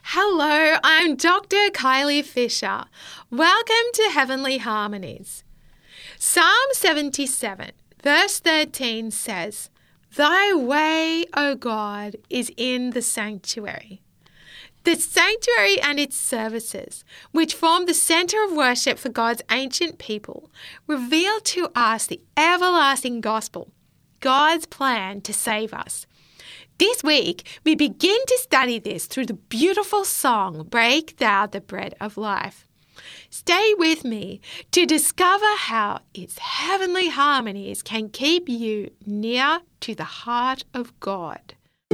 Hello, I'm Dr. Kylie Fisher. Welcome to Heavenly Harmonies. Psalm 77, verse 13 says, "Thy way, O God, is in the sanctuary." The sanctuary and its services, which form the center of worship for God's ancient people, reveal to us the everlasting gospel, God's plan to save us. This week, we begin to study this through the beautiful song, "Break Thou the Bread of Life." Stay with me to discover how its heavenly harmonies can keep you near to the heart of God.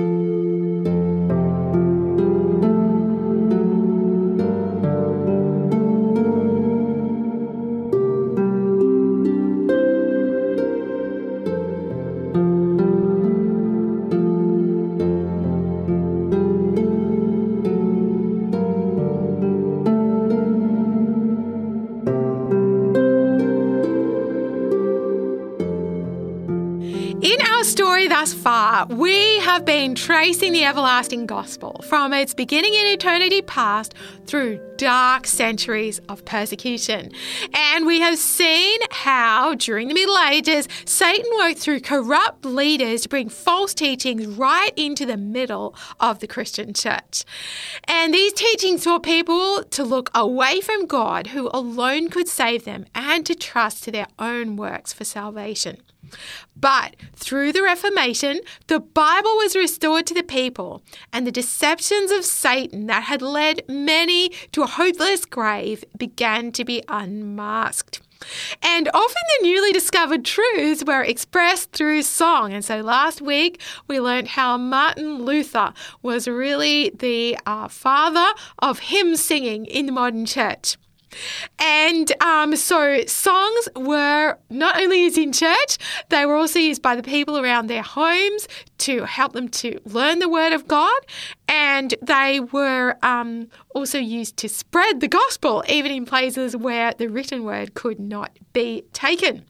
In our story thus far, we have been tracing the everlasting gospel from its beginning in eternity past through dark centuries of persecution. And we have seen how, during the Middle Ages, Satan worked through corrupt leaders to bring false teachings right into the middle of the Christian church. And these teachings taught people to look away from God, who alone could save them, and to trust to their own works for salvation. But through the Reformation, the Bible was restored to the people, and the deceptions of Satan that had led many to a hopeless grave began to be unmasked. And often the newly discovered truths were expressed through song. And so last week we learned how Martin Luther was really the father of hymn singing in the modern church. And so songs were not only used in church, they were also used by the people around their homes to help them to learn the Word of God. And they were also used to spread the gospel, even in places where the written word could not be taken.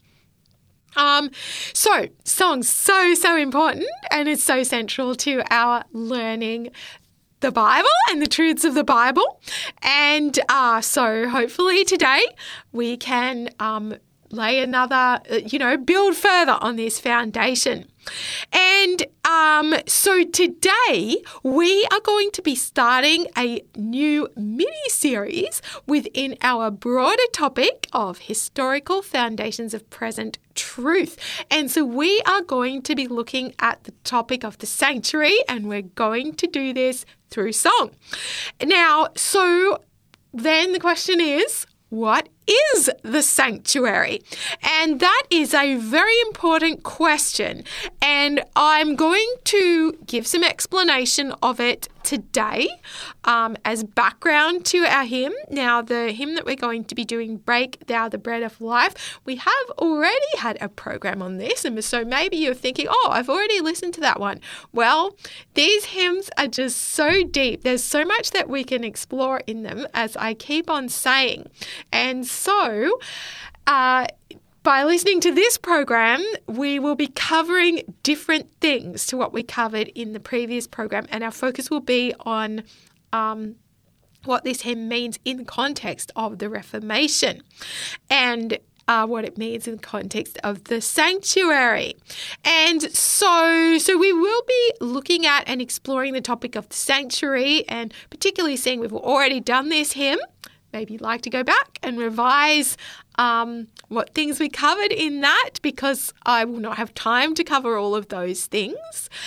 So songs so important, and it's so central to our learning the Bible and the truths of the Bible. And so hopefully today we can lay another, build further on this foundation. And so today we are going to be starting a new mini-series within our broader topic of historical foundations of present truth. And so we are going to be looking at the topic of the sanctuary, and we're going to do this through song. Now, so then the question is, what is the sanctuary? And that is a very important question, and I'm going to give some explanation of it today as background to our hymn. Now, the hymn that we're going to be doing, "Break Thou the Bread of Life," we have already had a program on this, and so maybe you're thinking, oh, I've already listened to that one. Well, these hymns are just so deep. There's so much that we can explore in them, as I keep on saying. And so, by listening to this program, we will be covering different things to what we covered in the previous program, and our focus will be on what this hymn means in the context of the Reformation, and what it means in the context of the sanctuary. And so we will be looking at and exploring the topic of the sanctuary, and particularly seeing we've already done this hymn. Maybe you'd like to go back and revise what things we covered in that, because I will not have time to cover all of those things.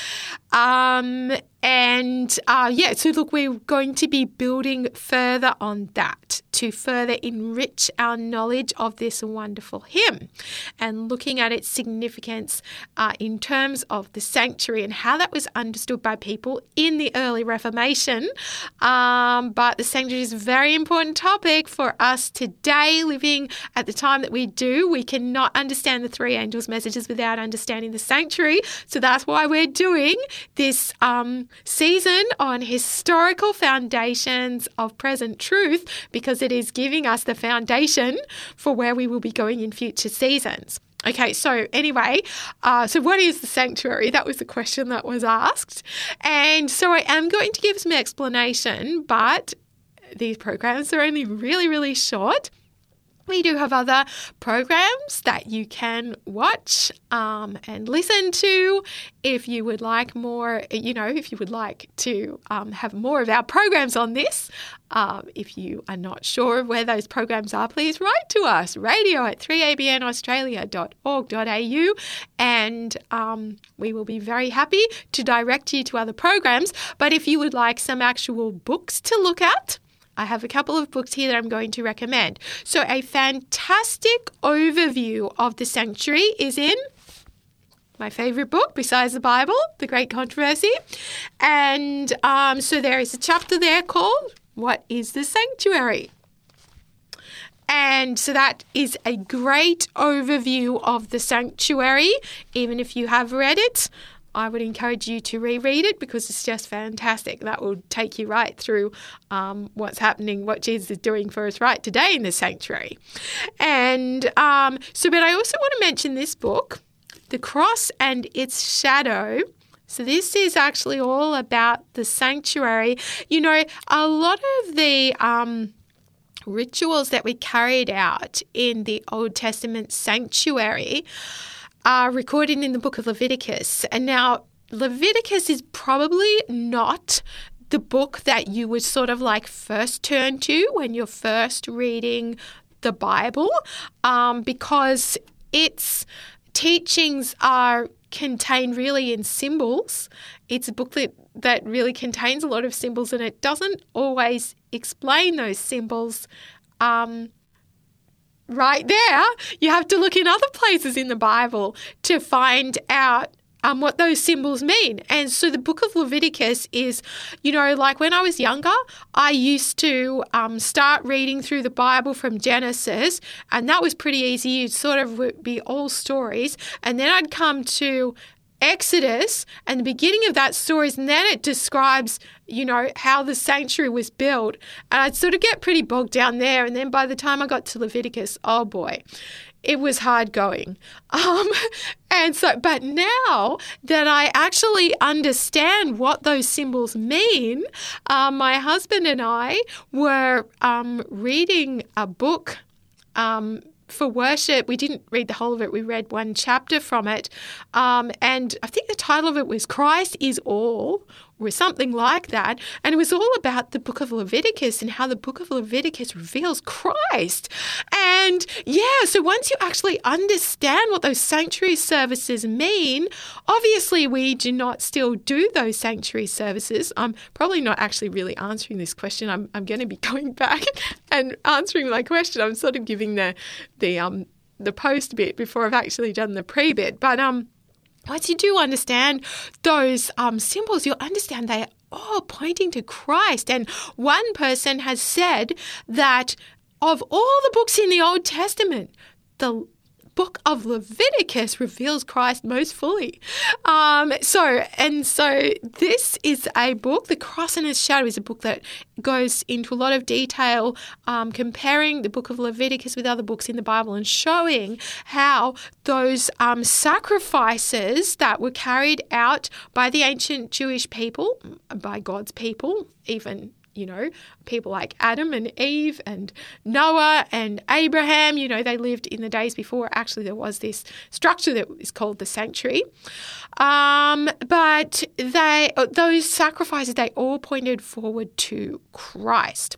So look, we're going to be building further on that to further enrich our knowledge of this wonderful hymn, and looking at its significance in terms of the sanctuary and how that was understood by people in the early Reformation. But the sanctuary is a very important topic for us today, living at the time that we do. We cannot understand the three angels' messages without understanding the sanctuary. So that's why we're doing this season on historical foundations of present truth, because it is giving us the foundation for where we will be going in future seasons. Okay, so anyway, so what is the sanctuary? That was the question that was asked. And so I am going to give some explanation, but these programs are only really, really short. We do have other programs that you can watch and listen to if you would like more, if you would like to have more of our programs on this. If you are not sure of where those programs are, please write to us, radio@3abnaustralia.org.au, and we will be very happy to direct you to other programs. But if you would like some actual books to look at, I have a couple of books here that I'm going to recommend. So a fantastic overview of the sanctuary is in my favourite book besides the Bible, The Great Controversy. And so there is a chapter there called What is the Sanctuary? And so that is a great overview of the sanctuary. Even if you have read it, I would encourage you to reread it because it's just fantastic. That will take you right through what's happening, what Jesus is doing for us right today in the sanctuary. And but I also want to mention this book, The Cross and Its Shadow. So this is actually all about the sanctuary. You know, a lot of the rituals that we carried out in the Old Testament sanctuary are recorded in the book of Leviticus. And now Leviticus is probably not the book that you would sort of like first turn to when you're first reading the Bible, because its teachings are contained really in symbols. It's a book that really contains a lot of symbols, and it doesn't always explain those symbols right there. You have to look in other places in the Bible to find out what those symbols mean. And so the book of Leviticus is, like when I was younger, I used to start reading through the Bible from Genesis, and that was pretty easy. It sort of would be all stories. And then I'd come to Exodus and the beginning of that story, and then it describes, how the sanctuary was built. And I'd sort of get pretty bogged down there. And then by the time I got to Leviticus, oh boy, it was hard going. But now that I actually understand what those symbols mean, my husband and I were reading a book for worship. We didn't read the whole of it. We read one chapter from it. And I think the title of it was Christ is All, or something like that. And it was all about the book of Leviticus and how the book of Leviticus reveals Christ. And so once you actually understand what those sanctuary services mean, obviously we do not still do those sanctuary services. I'm probably not actually really answering this question. I'm going to be going back and answering my question. I'm sort of giving the post bit before I've actually done the pre-bit. But once you do understand those symbols, you'll understand they are all pointing to Christ. And one person has said that of all the books in the Old Testament, the book of Leviticus reveals Christ most fully. So this is a book, The Cross and Its Shadow is a book that goes into a lot of detail, comparing the book of Leviticus with other books in the Bible and showing how those sacrifices that were carried out by the ancient Jewish people, by God's people, even people like Adam and Eve and Noah and Abraham, they lived in the days before actually there was this structure that is called the sanctuary. But those sacrifices, they all pointed forward to Christ.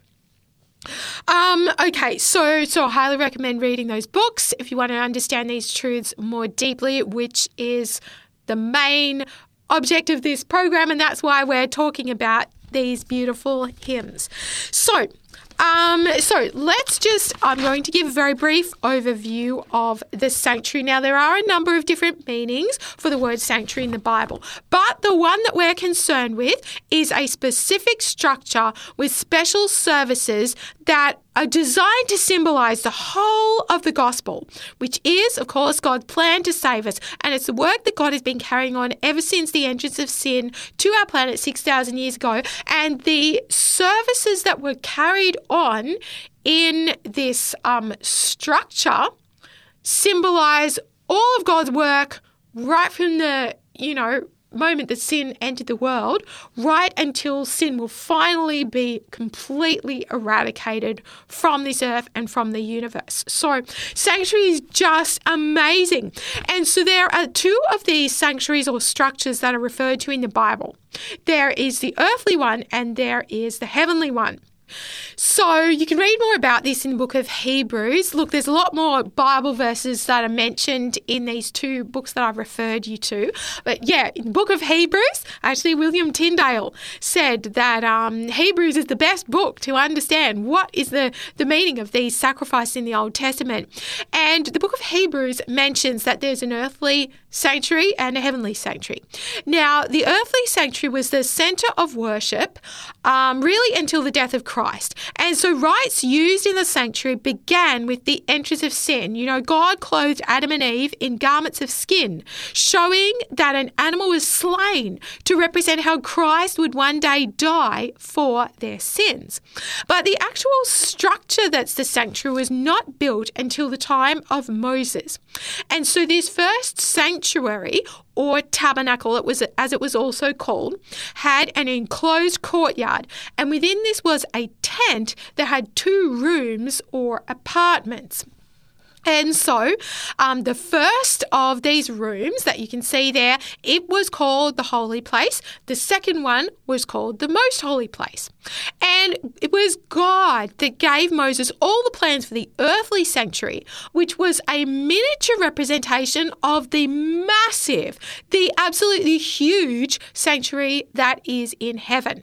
Okay, so I highly recommend reading those books if you want to understand these truths more deeply, which is the main object of this program, and that's why we're talking about these beautiful hymns. So I'm going to give a very brief overview of the sanctuary. Now, there are a number of different meanings for the word sanctuary in the Bible, but the one that we're concerned with is a specific structure with special services that are designed to symbolize the whole of the gospel, which is, of course, God's plan to save us. And it's the work that God has been carrying on ever since the entrance of sin to our planet 6,000 years ago. And the services that were carried on in this structure symbolize all of God's work right from the, moment that sin entered the world, right until sin will finally be completely eradicated from this earth and from the universe. So sanctuary is just amazing. And so there are two of these sanctuaries or structures that are referred to in the Bible. There is the earthly one and there is the heavenly one. So you can read more about this in the book of Hebrews. Look, there's a lot more Bible verses that are mentioned in these two books that I've referred you to. But yeah, in the book of Hebrews, actually William Tyndale said that Hebrews is the best book to understand what is the meaning of these sacrifices in the Old Testament. And the book of Hebrews mentions that there's an earthly sanctuary and a heavenly sanctuary. Now, the earthly sanctuary was the center of worship really until the death of Christ. And so rites used in the sanctuary began with the entrance of sin. God clothed Adam and Eve in garments of skin, showing that an animal was slain to represent how Christ would one day die for their sins. But the actual structure that's the sanctuary was not built until the time of Moses. And so this first sanctuary, or tabernacle, as it was also called, had an enclosed courtyard, and within this was a tent that had 2 rooms or apartments. And so the first of these rooms that you can see there, it was called the holy place. The second one was called the most holy place. And it was God that gave Moses all the plans for the earthly sanctuary, which was a miniature representation of the massive, the absolutely huge sanctuary that is in heaven.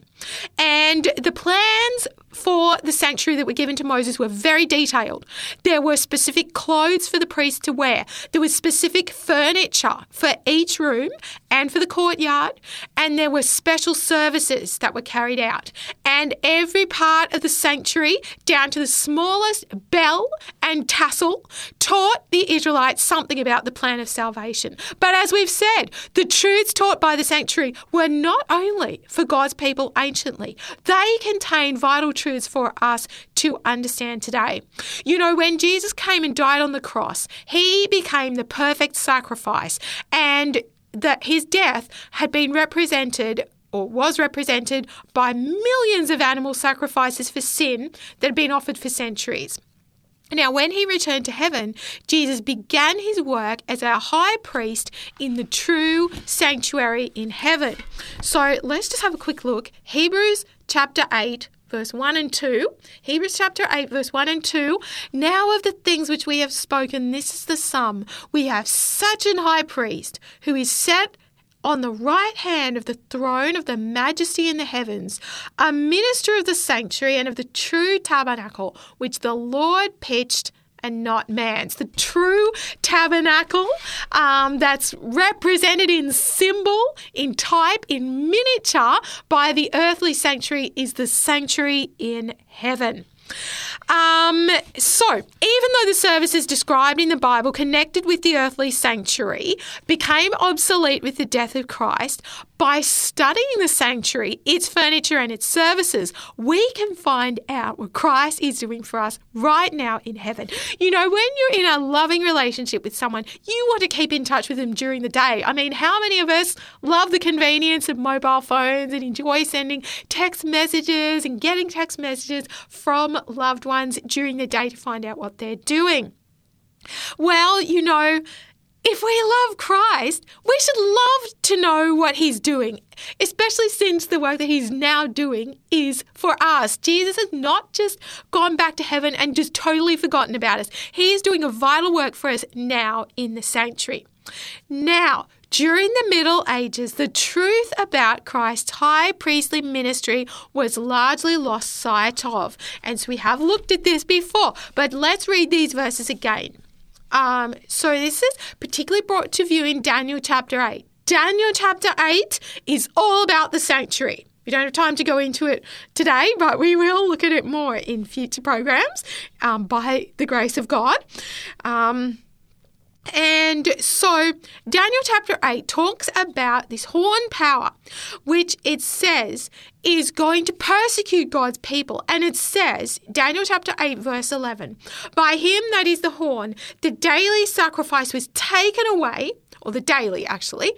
And the plans for the sanctuary that were given to Moses were very detailed. There were specific clothes for the priests to wear. There was specific furniture for each room and for the courtyard. And there were special services that were carried out. And every part of the sanctuary, down to the smallest bell and tassel, taught the Israelites something about the plan of salvation. But as we've said, the truths taught by the sanctuary were not only for God's people anciently. They contain vital truths for us to understand today. When Jesus came and died on the cross, he became the perfect sacrifice, and that his death had been represented or was represented by millions of animal sacrifices for sin that had been offered for centuries. Now, when he returned to heaven, Jesus began his work as our high priest in the true sanctuary in heaven. So let's just have a quick look. Hebrews chapter 8, verse 1 and 2. Hebrews chapter 8, verse 1 and 2. Now of the things which we have spoken, this is the sum. We have such an high priest who is set on the right hand of the throne of the majesty in the heavens, a minister of the sanctuary and of the true tabernacle, which the Lord pitched and not man's. The true tabernacle that's represented in symbol, in type, in miniature by the earthly sanctuary is the sanctuary in heaven. So, even though the services described in the Bible connected with the earthly sanctuary became obsolete with the death of Christ, by studying the sanctuary, its furniture and its services, we can find out what Christ is doing for us right now in heaven. When you're in a loving relationship with someone, you want to keep in touch with them during the day. I mean, how many of us love the convenience of mobile phones and enjoy sending text messages and getting text messages from loved ones during the day to find out what they're doing? Well, if we love Christ, we should love to know what he's doing, especially since the work that he's now doing is for us. Jesus has not just gone back to heaven and just totally forgotten about us. He is doing a vital work for us now in the sanctuary. Now, during the Middle Ages, the truth about Christ's high priestly ministry was largely lost sight of. And so we have looked at this before, but let's read these verses again. So this is particularly brought to view in Daniel chapter 8. Daniel chapter 8 is all about the sanctuary. We don't have time to go into it today, but we will look at it more in future programs by the grace of God. And so Daniel chapter 8 talks about this horn power, which it says is going to persecute God's people. And it says, Daniel chapter 8 verse 11, by him that is the horn, the daily sacrifice was taken away, or the daily actually,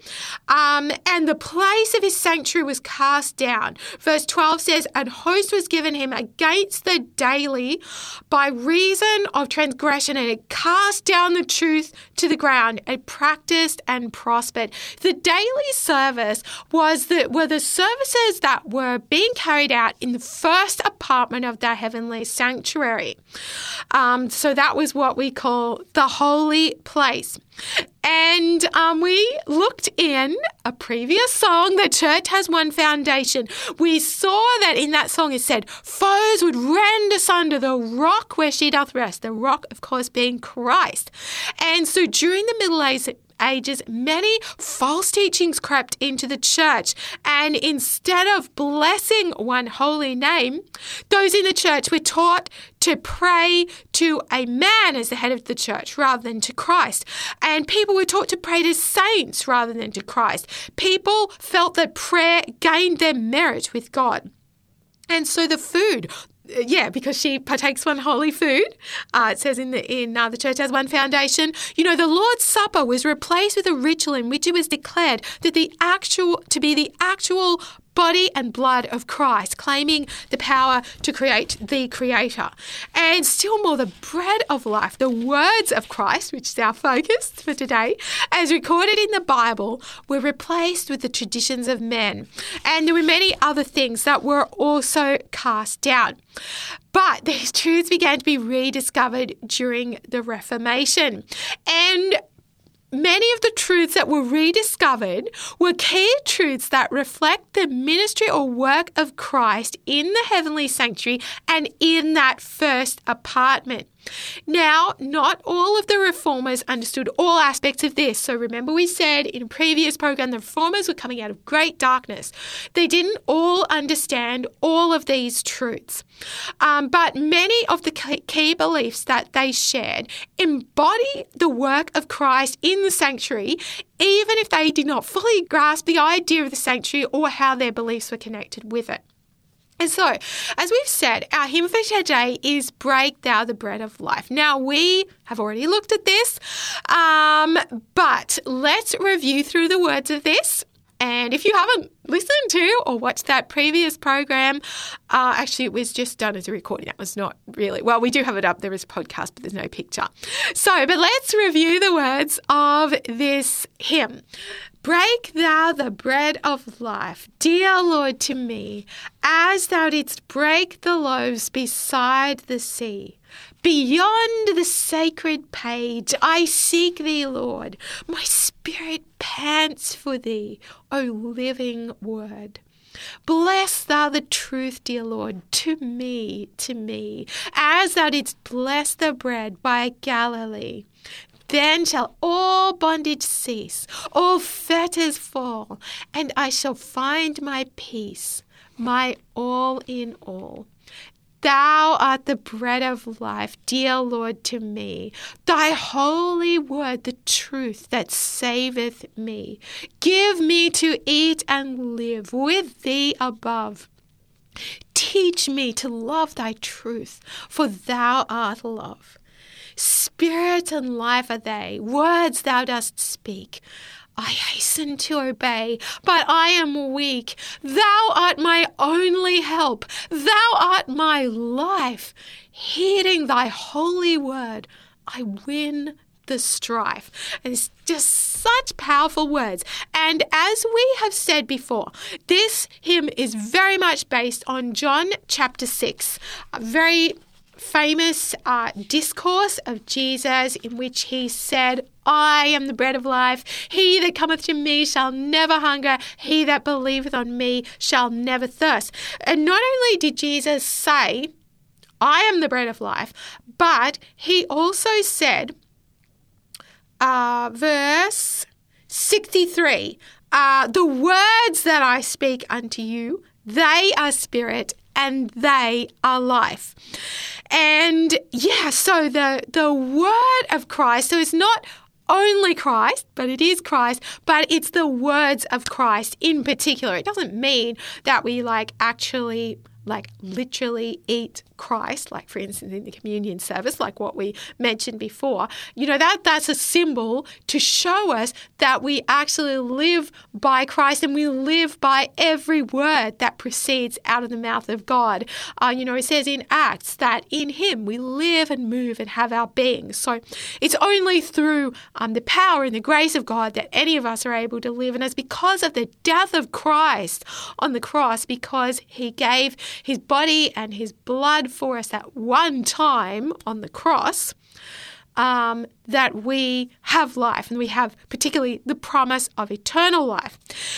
and the place of his sanctuary was cast down. Verse 12 says, and host was given him against the daily by reason of transgression, and it cast down the truth to the ground. It practiced and prospered. The daily service were the services that were being carried out in the first apartment of the heavenly sanctuary. So that was what we call the holy place. And we looked in a previous song, The Church Has One Foundation. We saw that in that song it said, foes would rend asunder the rock where she doth rest. The rock, of course, being Christ. And so during the Middle Ages, many false teachings crept into the church, and instead of blessing one holy name, those in the church were taught to pray to a man as the head of the church rather than to Christ. And people were taught to pray to saints rather than to Christ. People felt that prayer gained them merit with God. And so the food, because she partakes one holy food. It says in the Church Has One Foundation. The Lord's Supper was replaced with a ritual in which it was declared that to be the actual body and blood of Christ, claiming the power to create the Creator. And still more, the bread of life, the words of Christ, which is our focus for today, as recorded in the Bible, were replaced with the traditions of men. And there were many other things that were also cast down. But these truths began to be rediscovered during the Reformation. And many of the truths that were rediscovered were key truths that reflect the ministry or work of Christ in the heavenly sanctuary and in that first apartment. Now, not all of the reformers understood all aspects of this. So remember we said in a previous program, the reformers were coming out of great darkness. They didn't all understand all of these truths. But many of the key beliefs that they shared embody the work of Christ in the sanctuary, even if they did not fully grasp the idea of the sanctuary or how their beliefs were connected with it. And so, as we've said, our hymn for today is Break Thou the Bread of Life. Now, we have already looked at this, but let's review through the words of this. And if you haven't listened to or watched that previous program, actually it was just done as a recording. That was not really, well, we do have it up. There is a podcast, but there's no picture. But let's review the words of this hymn. Break thou the bread of life, dear Lord, to me, as thou didst break the loaves beside the sea. Beyond the sacred page, I seek thee, Lord. My spirit pants for thee, O living word. Bless thou the truth, dear Lord, to me, as thou didst bless the bread by Galilee. Then shall all bondage cease, all fetters fall, and I shall find my peace, my all in all. Thou art the bread of life, dear Lord, to me. Thy holy word, the truth that saveth me. Give me to eat and live with thee above. Teach me to love thy truth, for thou art love. Spirit and life are they, words thou dost speak. I hasten to obey, but I am weak. Thou art my only help. Thou art my life. Heeding thy holy word, I win the strife. And it's just such powerful words. And as we have said before, this hymn is very much based on John chapter 6, a very famous discourse of Jesus in which he said, I am the bread of life. He that cometh to me shall never hunger. He that believeth on me shall never thirst. And not only did Jesus say, I am the bread of life, but he also said, verse 63, the words that I speak unto you, they are spirit and they are life. And so the word of Christ, so it's not only Christ, but it is Christ, but it's the words of Christ in particular. It doesn't mean that we actually literally eat Christ, like for instance in the communion service, like what we mentioned before. That's a symbol to show us that we actually live by Christ and we live by every word that proceeds out of the mouth of God. It says in Acts that in him we live and move and have our being. So it's only through the power and the grace of God that any of us are able to live. And it's because of the death of Christ on the cross, because he gave his body and his blood for us at one time on the cross, that we have life, and we have particularly the promise of eternal life.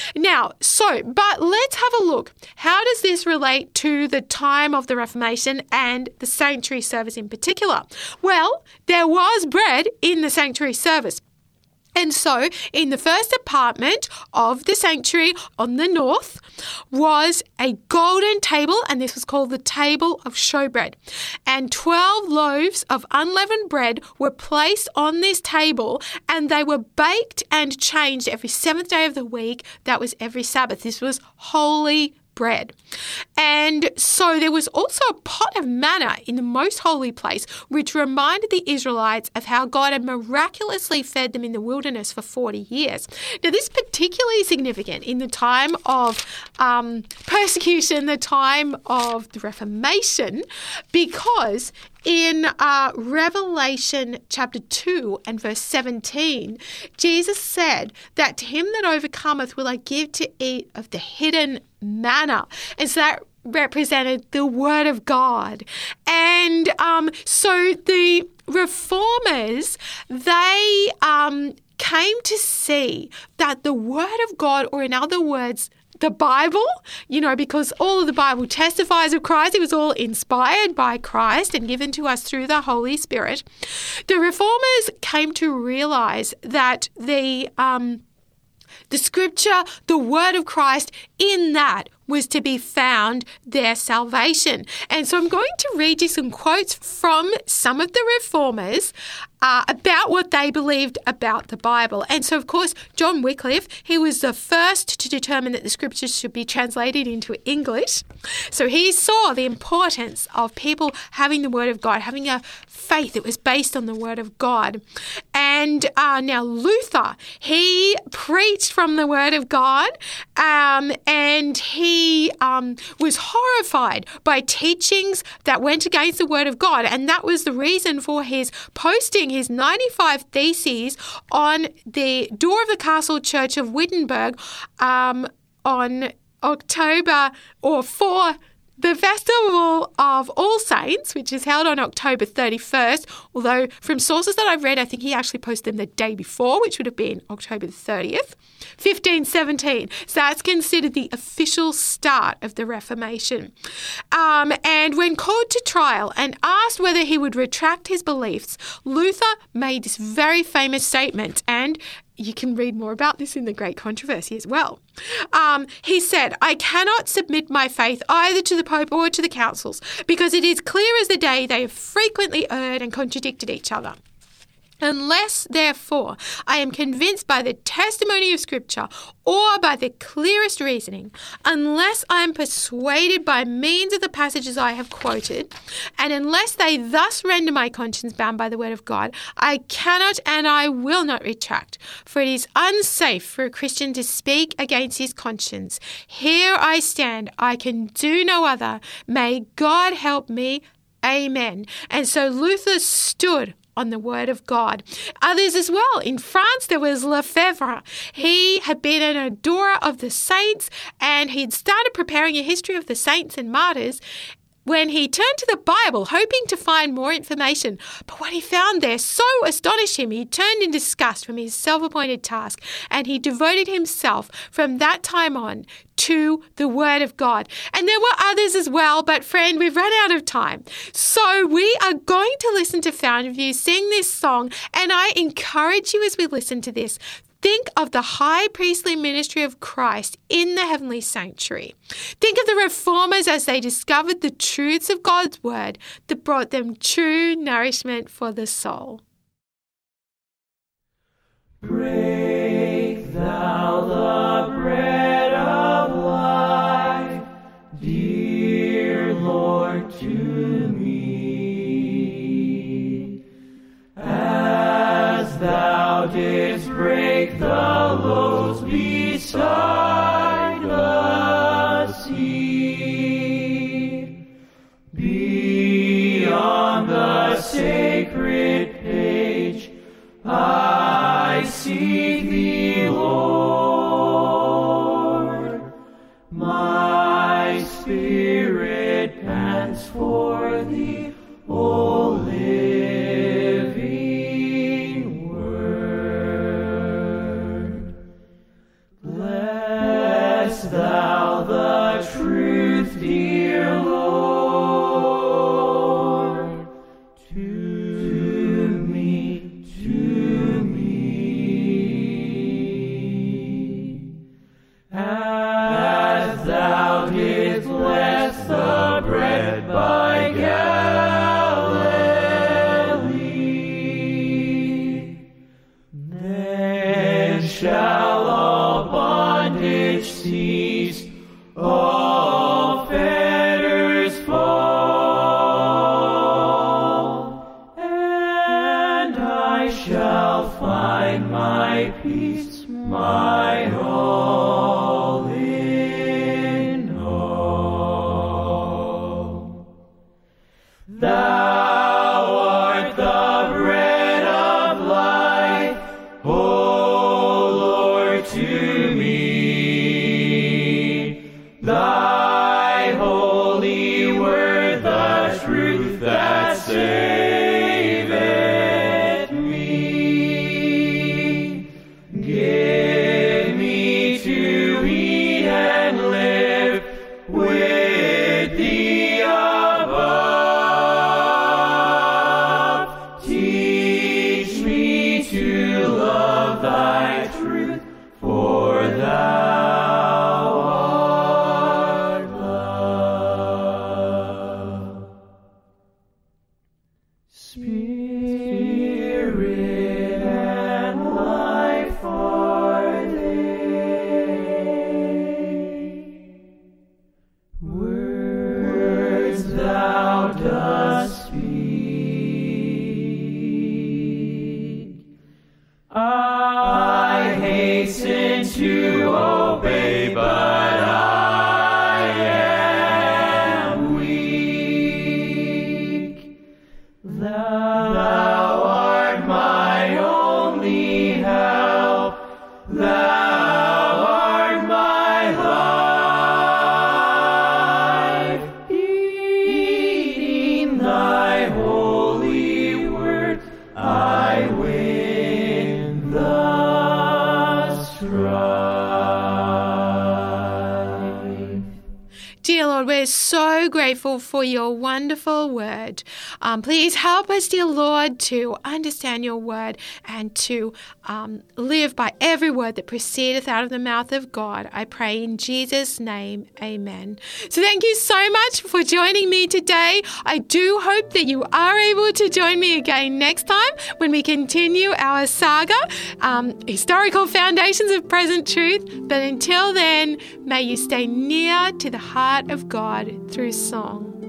But let's have a look. How does this relate to the time of the Reformation and the sanctuary service in particular? Well, there was bread in the sanctuary service. And so in the first apartment of the sanctuary on the north was a golden table, and this was called the table of showbread. And 12 loaves of unleavened bread were placed on this table, and they were baked and changed every seventh day of the week. That was every Sabbath. This was holy bread. And so there was also a pot of manna in the most holy place, which reminded the Israelites of how God had miraculously fed them in the wilderness for 40 years. Now, this is particularly significant in the time of persecution, the time of the Reformation, because in Revelation chapter 2 and verse 17, Jesus said that to him that overcometh will I give to eat of the hidden manna. And so that represented the word of God. And so the reformers, they came to see that the word of God, or in other words, the Bible, because all of the Bible testifies of Christ. It was all inspired by Christ and given to us through the Holy Spirit. The reformers came to realize that the scripture, the word of Christ, in that was to be found their salvation. And so I'm going to read you some quotes from some of the reformers about what they believed about the Bible. And so, of course, John Wycliffe, he was the first to determine that the scriptures should be translated into English. So he saw the importance of people having the word of God, having a faith that was based on the word of God. And now Luther, he preached from the word of God, and he was horrified by teachings that went against the word of God. And that was the reason for his posting his 95 theses on the door of the Castle Church of Wittenberg on October, or for the Festival of All Saints, which is held on October 31st, although from sources that I've read, I think he actually posted them the day before, which would have been October 30th, 1517. So that's considered the official start of the Reformation. And when called to trial and asked whether he would retract his beliefs, Luther made this very famous statement, and you can read more about this in The Great Controversy as well. He said, "I cannot submit my faith either to the Pope or to the councils, because it is clear as the day they have frequently erred and contradicted each other. Unless, therefore, I am convinced by the testimony of Scripture or by the clearest reasoning, unless I am persuaded by means of the passages I have quoted, and unless they thus render my conscience bound by the word of God, I cannot and I will not retract, for it is unsafe for a Christian to speak against his conscience. Here I stand, I can do no other. May God help me. Amen." And so Luther stood on the word of God. Others as well. In France, there was Lefebvre. He had been an adorer of the saints, and he'd started preparing a history of the saints and martyrs when he turned to the Bible, hoping to find more information. But what he found there so astonished him, he turned in disgust from his self-appointed task, and he devoted himself from that time on to the word of God. And there were others as well, but friend, we've run out of time. So we are going to listen to Fountain View sing this song, and I encourage you as we listen to this, think of the high priestly ministry of Christ in the heavenly sanctuary. Think of the reformers as they discovered the truths of God's word that brought them true nourishment for the soul. Break thou the bread of life, dear Lord, to me. As thou didst break the loaves beside the sea, beyond the sacred page, I seek thee, Lord. My spirit pants for thee, O living word. Bless thou the truth, dear Lord, to me, as thou didst bless the bread by Galilee. Then shall all bondage cease, all fetters fall, and I shall find my peace, my all in all. Thou art the bread of life, O Lord, to me. Thy holy word, the truth that saveth me. Give me to eat and live with thee above. Teach me to love thy truth, for thou art love. Spirit and life are they, words thou dost speak. I hasten to obey, but I am weak. Thou art my only help. Thou art my life. Eating thy holy word, I win the strife. Dear Lord, we're so grateful for your wonderful word. Please help us, dear Lord, to understand your word and to live by every word that proceedeth out of the mouth of God. I pray in Jesus' name, amen. So thank you so much for joining me today. I do hope that you are able to join me again next time when we continue our saga, Historical Foundations of Present Truth. But until then, may you stay near to the heart of God through song.